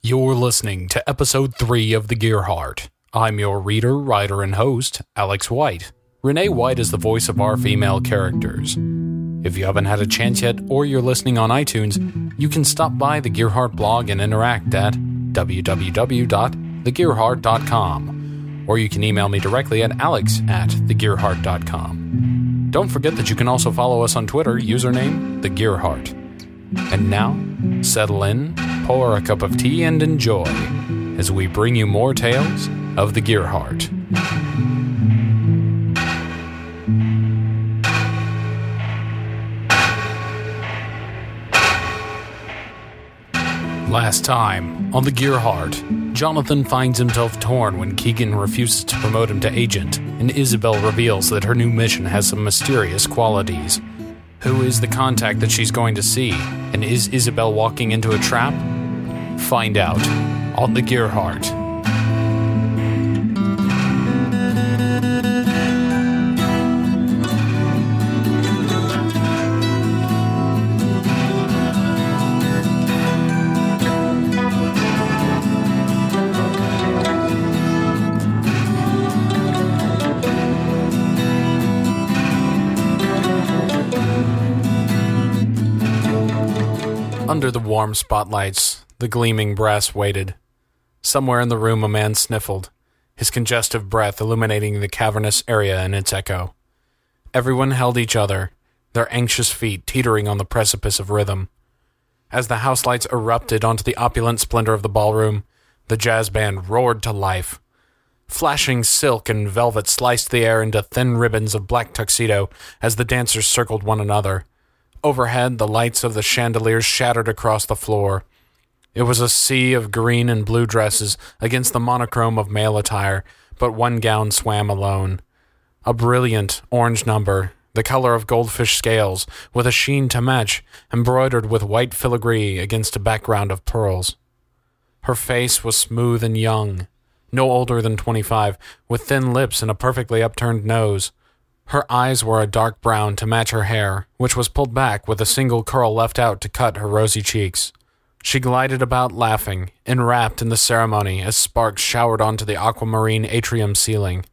You're listening to Episode 3 of The Gearheart. I'm your reader, writer, and host, Alex White. Renee White is the voice of our female characters. If you haven't had a chance yet, or you're listening on iTunes, you can stop by the Gearheart blog and interact at www.thegearheart.com, or you can email me directly at alex@thegearheart.com. Don't forget that you can also follow us on Twitter, username TheGearheart. And now, settle in, pour a cup of tea, and enjoy as we bring you more tales of the Gearheart. Last time, on the Gearheart, Jonathan finds himself torn when Keegan refuses to promote him to agent, and Isabel reveals that her new mission has some mysterious qualities. Who is the contact that she's going to see, and is Isabel walking into a trap? Find out on the Gearheart. Under the warm spotlights, the gleaming brass waited. Somewhere in the room a man sniffled, his congestive breath illuminating the cavernous area in its echo. Everyone held each other, their anxious feet teetering on the precipice of rhythm. As the house lights erupted onto the opulent splendor of the ballroom, the jazz band roared to life. Flashing silk and velvet sliced the air into thin ribbons of black tuxedo as the dancers circled one another. Overhead, the lights of the chandeliers shattered across the floor. It was a sea of green and blue dresses against the monochrome of male attire, but one gown swam alone. A brilliant orange number, the color of goldfish scales, with a sheen to match, embroidered with white filigree against a background of pearls. Her face was smooth and young, no older than 25, with thin lips and a perfectly upturned nose. Her eyes were a dark brown to match her hair, which was pulled back with a single curl left out to cut her rosy cheeks. She glided about laughing, enwrapped in the ceremony as sparks showered onto the aquamarine atrium ceiling.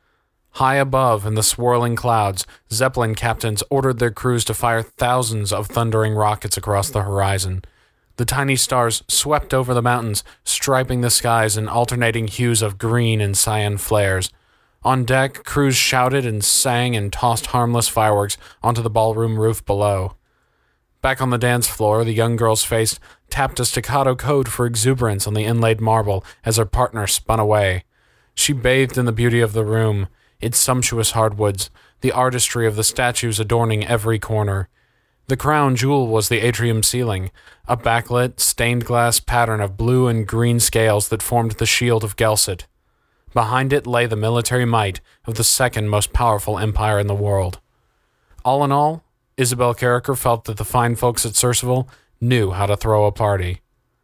High above, in the swirling clouds, Zeppelin captains ordered their crews to fire thousands of thundering rockets across the horizon. The tiny stars swept over the mountains, striping the skies in alternating hues of green and cyan flares. On deck, crews shouted and sang and tossed harmless fireworks onto the ballroom roof below. Back on the dance floor, the young girl's face tapped a staccato code for exuberance on the inlaid marble as her partner spun away. She bathed in the beauty of the room, its sumptuous hardwoods, the artistry of the statues adorning every corner. The crown jewel was the atrium ceiling, a backlit, stained glass pattern of blue and green scales that formed the shield of Gelset. Behind it lay the military might of the second most powerful empire in the world. All in all, Isabel Carricker felt that the fine folks at Cerseville knew how to throw a party.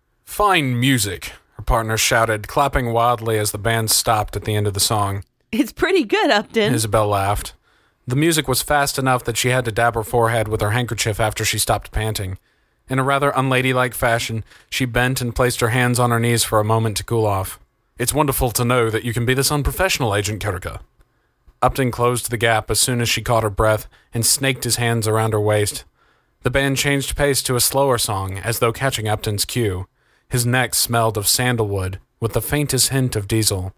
"Fine music," her partner shouted, clapping wildly as the band stopped at the end of the song. "It's pretty good, Upton," Isabel laughed. The music was fast enough that she had to dab her forehead with her handkerchief after she stopped panting. In a rather unladylike fashion, she bent and placed her hands on her knees for a moment to cool off. "It's wonderful to know that you can be this unprofessional, Agent Carricker." Upton closed the gap as soon as she caught her breath and snaked his hands around her waist. The band changed pace to a slower song, as though catching Upton's cue. His neck smelled of sandalwood, with the faintest hint of diesel.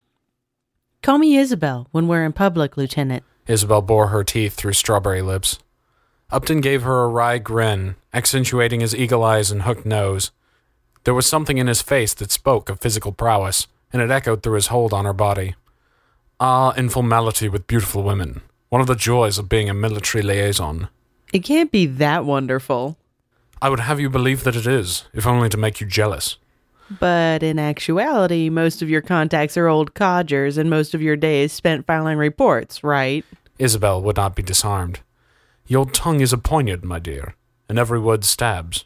"Call me Isabel when we're in public, Lieutenant." Isabel bore her teeth through strawberry lips. Upton gave her a wry grin, accentuating his eagle eyes and hooked nose. There was something in his face that spoke of physical prowess, and it echoed through his hold on her body. Ah, informality with beautiful women. One of the joys of being a military liaison. It can't be that wonderful. I would have you believe that it is, if only to make you jealous. But in actuality, most of your contacts are old codgers, and most of your day is spent filing reports, right? Isabel would not be disarmed. Your tongue is a poignard, my dear, and every word stabs.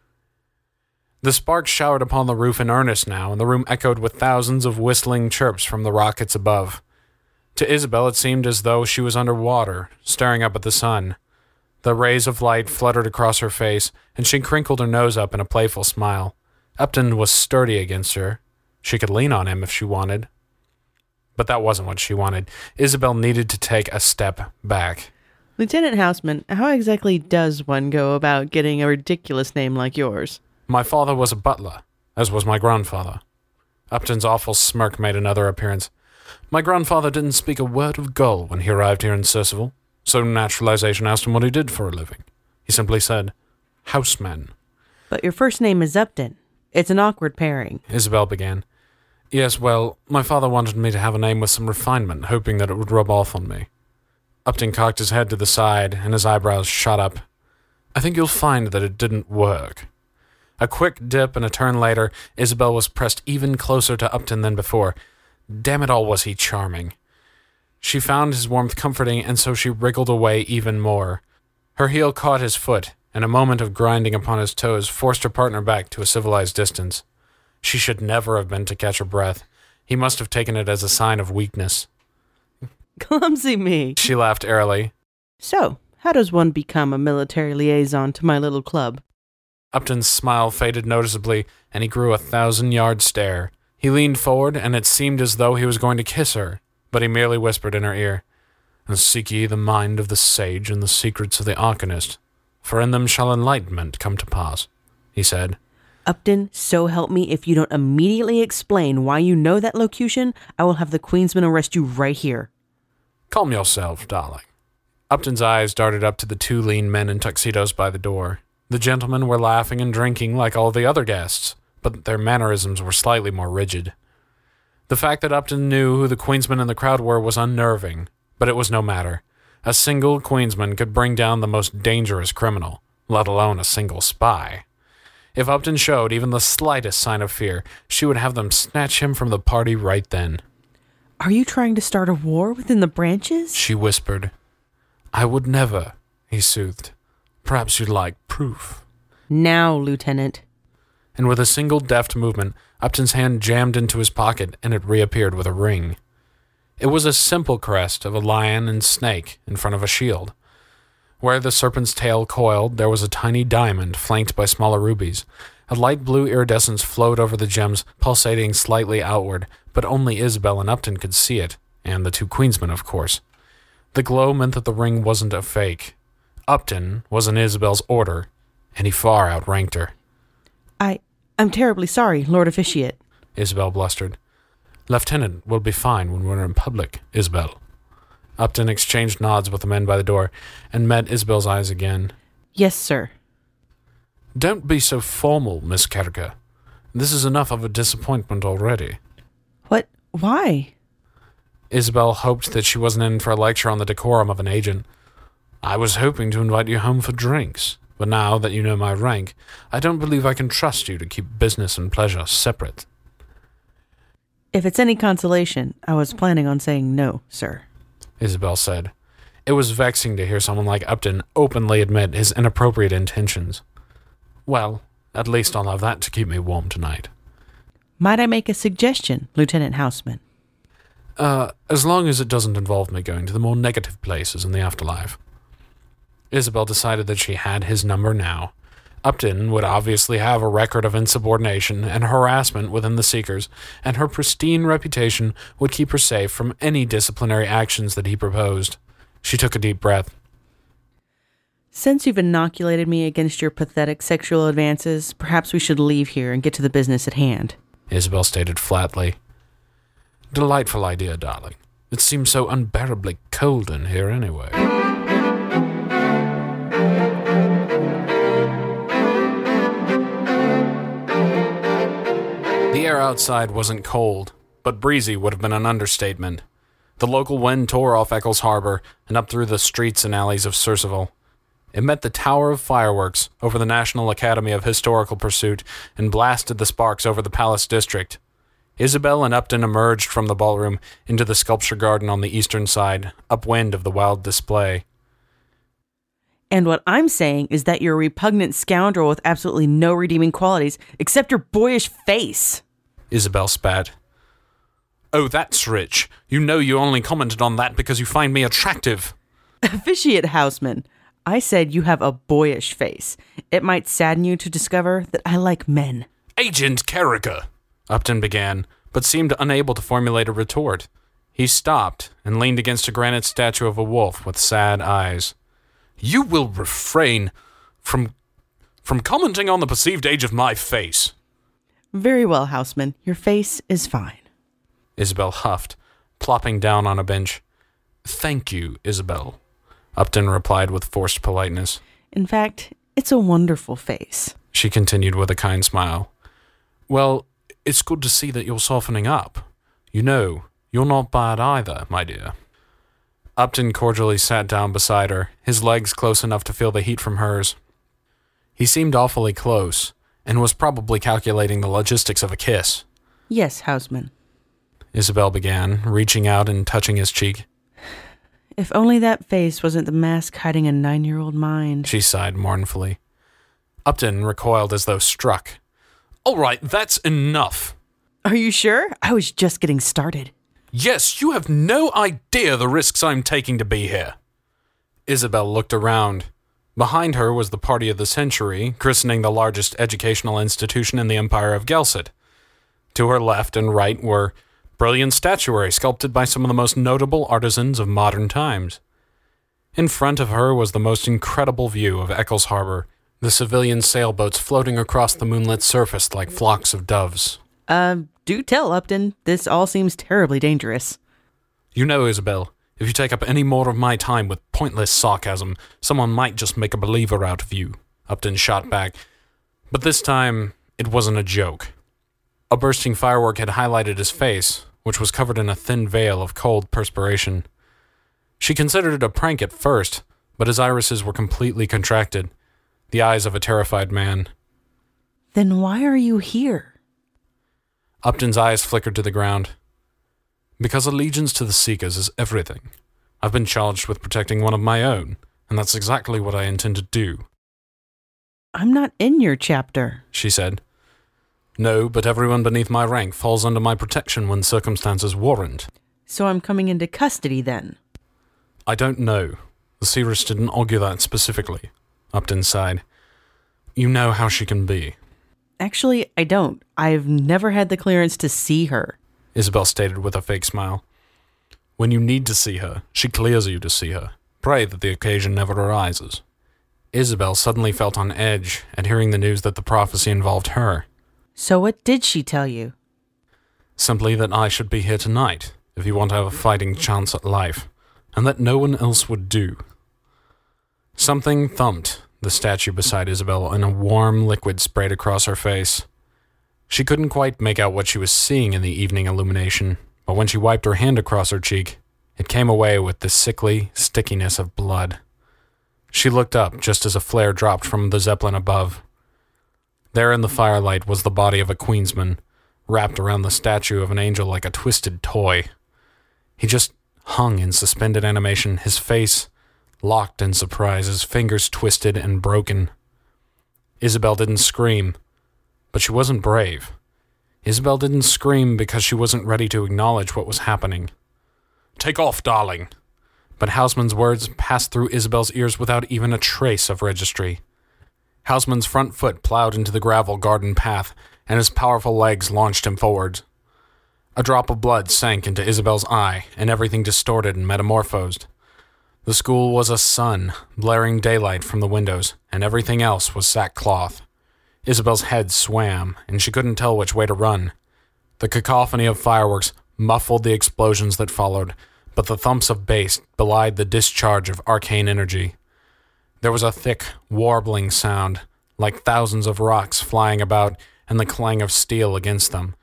The sparks showered upon the roof in earnest now, and the room echoed with thousands of whistling chirps from the rockets above. To Isabel it seemed as though she was under water, staring up at the sun. The rays of light fluttered across her face, and she crinkled her nose up in a playful smile. Upton was sturdy against her. She could lean on him if she wanted. But that wasn't what she wanted. Isabel needed to take a step back. Lieutenant Houseman, how exactly does one go about getting a ridiculous name like yours? My father was a butler, as was my grandfather. Upton's awful smirk made another appearance. My grandfather didn't speak a word of Gaul when he arrived here in Circeval, so naturalization asked him what he did for a living. He simply said, houseman. But your first name is Upton. It's an awkward pairing. Isabel began. Yes, well, my father wanted me to have a name with some refinement, hoping that it would rub off on me. Upton cocked his head to the side, and his eyebrows shot up. I think you'll find that it didn't work. A quick dip and a turn later, Isabel was pressed even closer to Upton than before. Damn it all, was he charming. She found his warmth comforting, and so she wriggled away even more. Her heel caught his foot, and a moment of grinding upon his toes forced her partner back to a civilized distance. She should never have been to catch her breath. He must have taken it as a sign of weakness. Clumsy me. She laughed airily. So, how does one become a military liaison to my little club? Upton's smile faded noticeably, and he grew a 1,000-yard stare. He leaned forward, and it seemed as though he was going to kiss her, but he merely whispered in her ear, And seek ye the mind of the sage and the secrets of the arcanist, for in them shall enlightenment come to pass, he said. Upton, so help me, if you don't immediately explain why you know that locution, I will have the Queensman arrest you right here. Calm yourself, darling. Upton's eyes darted up to the two lean men in tuxedos by the door. The gentlemen were laughing and drinking like all the other guests, but their mannerisms were slightly more rigid. The fact that Upton knew who the Queensmen in the crowd were was unnerving, but it was no matter. A single Queensman could bring down the most dangerous criminal, let alone a single spy. If Upton showed even the slightest sign of fear, she would have them snatch him from the party right then. Are you trying to start a war within the branches? She whispered. I would never, he soothed. Perhaps you'd like proof. Now, Lieutenant. And with a single deft movement, Upton's hand jammed into his pocket, and it reappeared with a ring. It was a simple crest of a lion and snake in front of a shield. Where the serpent's tail coiled, there was a tiny diamond flanked by smaller rubies. A light blue iridescence flowed over the gems, pulsating slightly outward, but only Isabel and Upton could see it, and the two Queensmen, of course. The glow meant that the ring wasn't a fake. Upton was in Isabel's order, and he far outranked her. I'm terribly sorry, Lord Officiate, Isabel blustered. Lieutenant will be fine when we're in public, Isabel. Upton exchanged nods with the men by the door, and met Isabel's eyes again. Yes, sir. Don't be so formal, Miss Carriger. This is enough of a disappointment already. What? Why? Isabel hoped that she wasn't in for a lecture on the decorum of an agent. I was hoping to invite you home for drinks, but now that you know my rank, I don't believe I can trust you to keep business and pleasure separate. If it's any consolation, I was planning on saying no, sir, Isabel said. It was vexing to hear someone like Upton openly admit his inappropriate intentions. Well, at least I'll have that to keep me warm tonight. Might I make a suggestion, Lieutenant Houseman? As long as it doesn't involve me going to the more negative places in the afterlife. Isabel decided that she had his number now. Upton would obviously have a record of insubordination and harassment within the Seekers, and her pristine reputation would keep her safe from any disciplinary actions that he proposed. She took a deep breath. Since you've inoculated me against your pathetic sexual advances, perhaps we should leave here and get to the business at hand, Isabel stated flatly. Delightful idea, darling. It seems so unbearably cold in here anyway. The air outside wasn't cold, but breezy would have been an understatement. The local wind tore off Eccles Harbor and up through the streets and alleys of Circeval. It met the tower of fireworks over the National Academy of Historical Pursuit and blasted the sparks over the Palace District. Isabel and Upton emerged from the ballroom into the sculpture garden on the eastern side, upwind of the wild display. And what I'm saying is that you're a repugnant scoundrel with absolutely no redeeming qualities, except your boyish face, Isabel spat. Oh, that's rich. You know you only commented on that because you find me attractive. Officiate Houseman, I said you have a boyish face. It might sadden you to discover that I like men. Agent Carragher, Upton began, but seemed unable to formulate a retort. He stopped and leaned against a granite statue of a wolf with sad eyes. You will refrain from commenting on the perceived age of my face. Very well, Houseman. Your face is fine. Isabel huffed, plopping down on a bench. Thank you, Isabel, Upton replied with forced politeness. In fact, it's a wonderful face, she continued with a kind smile. Well, it's good to see that you're softening up. You know, you're not bad either, my dear. Upton cordially sat down beside her, his legs close enough to feel the heat from hers. He seemed awfully close, and was probably calculating the logistics of a kiss. Yes, Houseman, Isabel began, reaching out and touching his cheek. If only that face wasn't the mask hiding a 9-year-old mind, she sighed mournfully. Upton recoiled as though struck. All right, that's enough. Are you sure? I was just getting started. Yes, you have no idea the risks I'm taking to be here. Isabel looked around. Behind her was the party of the century, christening the largest educational institution in the Empire of Gelset. To her left and right were brilliant statuary sculpted by some of the most notable artisans of modern times. In front of her was the most incredible view of Eccles Harbor, the civilian sailboats floating across the moonlit surface like flocks of doves. Do tell, Upton. This all seems terribly dangerous. You know, Isabel, if you take up any more of my time with pointless sarcasm, someone might just make a believer out of you, Upton shot back. But this time, it wasn't a joke. A bursting firework had highlighted his face, which was covered in a thin veil of cold perspiration. She considered it a prank at first, but his irises were completely contracted, the eyes of a terrified man. Then why are you here? Upton's eyes flickered to the ground. Because allegiance to the Seekers is everything. I've been charged with protecting one of my own, and that's exactly what I intend to do. I'm not in your chapter, she said. No, but everyone beneath my rank falls under my protection when circumstances warrant. So I'm coming into custody then? I don't know. The Seeress didn't argue that specifically, Upton sighed. You know how she can be. Actually, I don't. I've never had the clearance to see her, Isabel stated with a fake smile. When you need to see her, she clears you to see her. Pray that the occasion never arises. Isabel suddenly felt on edge at hearing the news that the prophecy involved her. So what did she tell you? Simply that I should be here tonight, if you want to have a fighting chance at life, and that no one else would do. Something thumped the statue beside Isabel, and a warm liquid sprayed across her face. She couldn't quite make out what she was seeing in the evening illumination, but when she wiped her hand across her cheek, it came away with the sickly stickiness of blood. She looked up just as a flare dropped from the Zeppelin above. There in the firelight was the body of a Queensman, wrapped around the statue of an angel like a twisted toy. He just hung in suspended animation, his face locked in surprise, his fingers twisted and broken. Isabel didn't scream, but she wasn't brave. Isabel didn't scream because she wasn't ready to acknowledge what was happening. Take off, darling. But Houseman's words passed through Isabel's ears without even a trace of registry. Houseman's front foot plowed into the gravel garden path, and his powerful legs launched him forward. A drop of blood sank into Isabel's eye, and everything distorted and metamorphosed. The school was a sun, blaring daylight from the windows, and everything else was sackcloth. Isabel's head swam, and she couldn't tell which way to run. The cacophony of fireworks muffled the explosions that followed, but the thumps of bass belied the discharge of arcane energy. There was a thick, warbling sound, like thousands of rocks flying about and the clang of steel against them.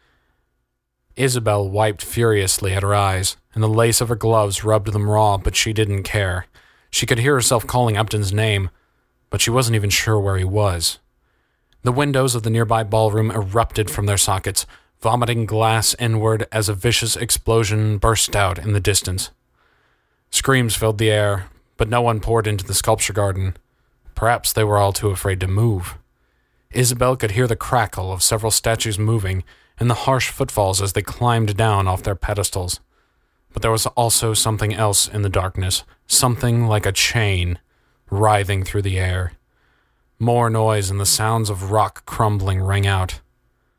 Isabel wiped furiously at her eyes, and the lace of her gloves rubbed them raw, but she didn't care. She could hear herself calling Upton's name, but she wasn't even sure where he was. The windows of the nearby ballroom erupted from their sockets, vomiting glass inward as a vicious explosion burst out in the distance. Screams filled the air, but no one poured into the sculpture garden. Perhaps they were all too afraid to move. Isabel could hear the crackle of several statues moving and the harsh footfalls as they climbed down off their pedestals. But there was also something else in the darkness, something like a chain, writhing through the air. More noise and the sounds of rock crumbling rang out.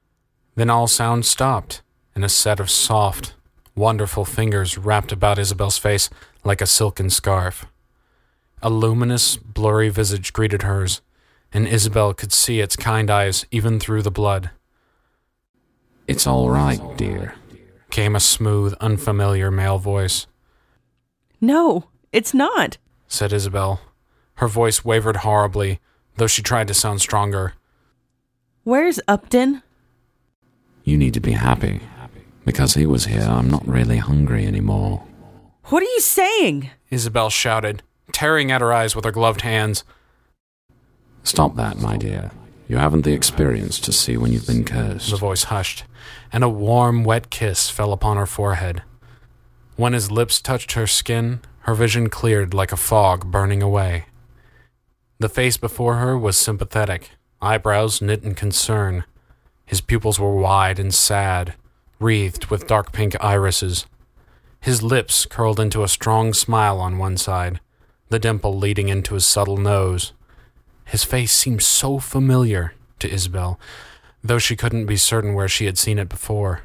Then all sound stopped, and a set of soft, wonderful fingers wrapped about Isabel's face like a silken scarf. A luminous, blurry visage greeted hers, and Isabel could see its kind eyes even through the blood. "It's all right, dear," came a smooth, unfamiliar male voice. "No, it's not," said Isabel. Her voice wavered horribly, though she tried to sound stronger. "Where's Upton?" "You need to be happy. Because he was here, I'm not really hungry anymore." "What are you saying?" Isabel shouted, tearing at her eyes with her gloved hands. "Stop that, my dear. You haven't the experience to see when you've been cursed." The voice hushed, and a warm, wet kiss fell upon her forehead. When his lips touched her skin, her vision cleared like a fog burning away. The face before her was sympathetic, eyebrows knit in concern. His pupils were wide and sad, wreathed with dark pink irises. His lips curled into a strong smile on one side, the dimple leading into his subtle nose. His face seemed so familiar to Isabel, though she couldn't be certain where she had seen it before.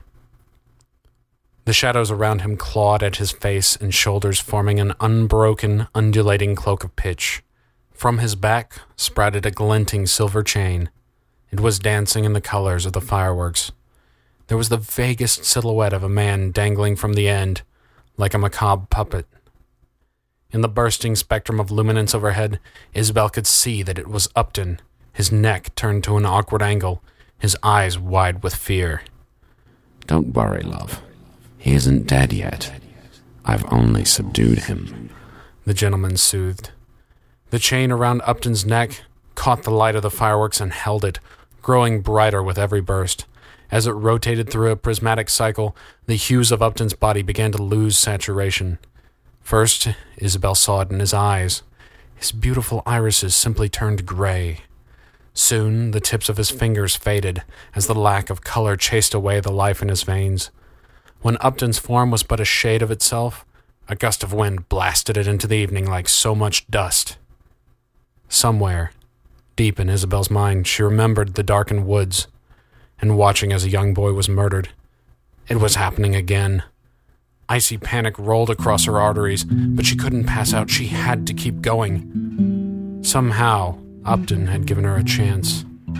The shadows around him clawed at his face and shoulders, forming an unbroken, undulating cloak of pitch. From his back sprouted a glinting silver chain. It was dancing in the colors of the fireworks. There was the vaguest silhouette of a man dangling from the end, like a macabre puppet. In the bursting spectrum of luminance overhead, Isabel could see that it was Upton, his neck turned to an awkward angle, his eyes wide with fear. "Don't worry, love. He isn't dead yet. I've only subdued him," the gentleman soothed. The chain around Upton's neck caught the light of the fireworks and held it, growing brighter with every burst. As it rotated through a prismatic cycle, the hues of Upton's body began to lose saturation. First, Isabel saw it in his eyes. His beautiful irises simply turned gray. Soon, the tips of his fingers faded as the lack of color chased away the life in his veins. When Upton's form was but a shade of itself, a gust of wind blasted it into the evening like so much dust. Somewhere, deep in Isabel's mind, she remembered the darkened woods and watching as a young boy was murdered. It was happening again. Icy panic rolled across her arteries, but she couldn't pass out. She had to keep going. Somehow, Upton had given her a chance.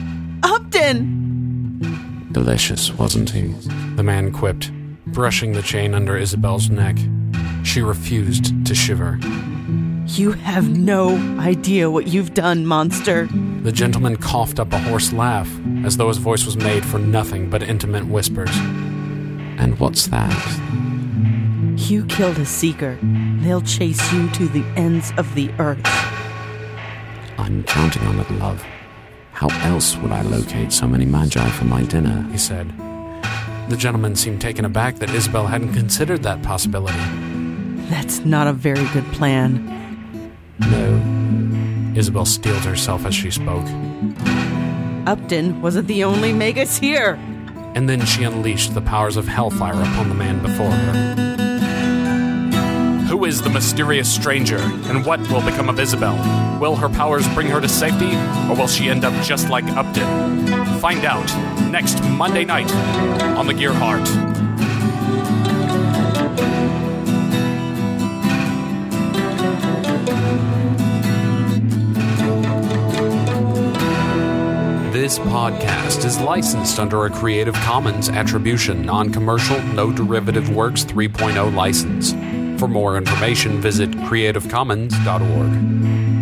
"Upton!" "Delicious, wasn't he?" the man quipped, brushing the chain under Isabel's neck. She refused to shiver. "You have no idea what you've done, monster." The gentleman coughed up a hoarse laugh, as though his voice was made for nothing but intimate whispers. "And what's that?" "You killed a seeker. They'll chase you to the ends of the earth." "I'm counting on it, love. How else would I locate so many magi for my dinner?" he said. The gentleman seemed taken aback that Isabel hadn't considered that possibility. "That's not a very good plan." "No." Isabel steeled herself as she spoke. "Upton wasn't the only Magus here." And then she unleashed the powers of hellfire upon the man before her. Who is the mysterious stranger, and what will become of Isabel? Will her powers bring her to safety, or will she end up just like Upton? Find out next Monday night on The Gearheart. This podcast is licensed under a Creative Commons Attribution, Non-Commercial, No Derivative Works 3.0 license. For more information, visit creativecommons.org.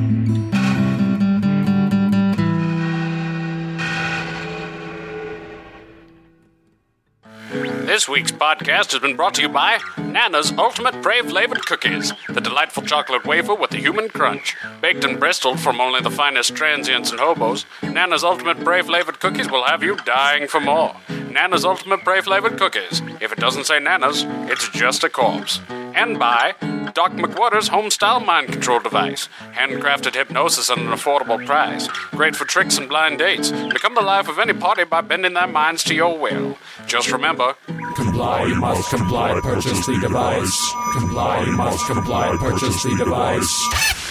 This week's podcast has been brought to you by Nana's Ultimate Brave Flavored Cookies, the delightful chocolate wafer with the human crunch. Baked in Bristol from only the finest transients and hobos, Nana's Ultimate Brave Flavored Cookies will have you dying for more. Nana's Ultimate Brave Flavored Cookies. If it doesn't say Nana's, it's just a corpse. And by Doc McWhorter's home-style mind control device. Handcrafted hypnosis at an affordable price. Great for tricks and blind dates. Become the life of any party by bending their minds to your will. Just remember, comply, you must comply, purchase the device. Comply, you must comply, purchase the device.